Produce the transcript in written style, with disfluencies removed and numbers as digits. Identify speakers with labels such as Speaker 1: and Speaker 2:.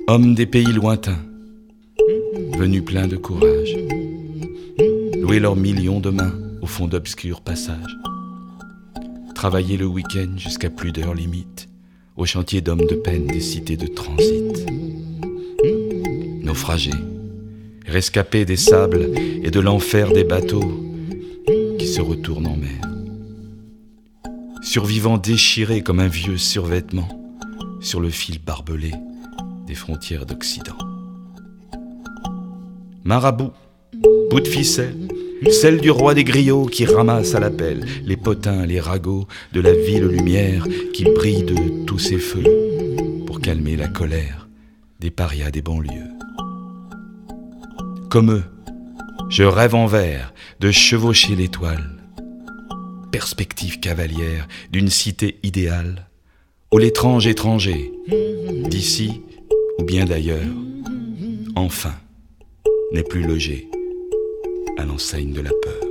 Speaker 1: Hommes des pays lointains, venus pleins de courage, louer leurs millions de mains au fond d'obscurs passages, travailler le week-end jusqu'à plus d'heures limites, au chantier d'hommes de peine des cités de transit. Naufragés, rescapés des sables et de l'enfer des bateaux qui se retournent en mer. Survivants déchirés comme un vieux survêtement sur le fil barbelé des frontières d'Occident. Marabout, bout de ficelle, celle du roi des griots qui ramasse à la pelle les potins, les ragots de la ville lumière qui brille de tous ses feux pour calmer la colère des parias des banlieues. Comme eux, je rêve en vert de chevaucher l'étoile, perspective cavalière d'une cité idéale où l'étrange étranger, d'ici ou bien d'ailleurs, enfin, n'est plus logé à l'enseigne de la peur.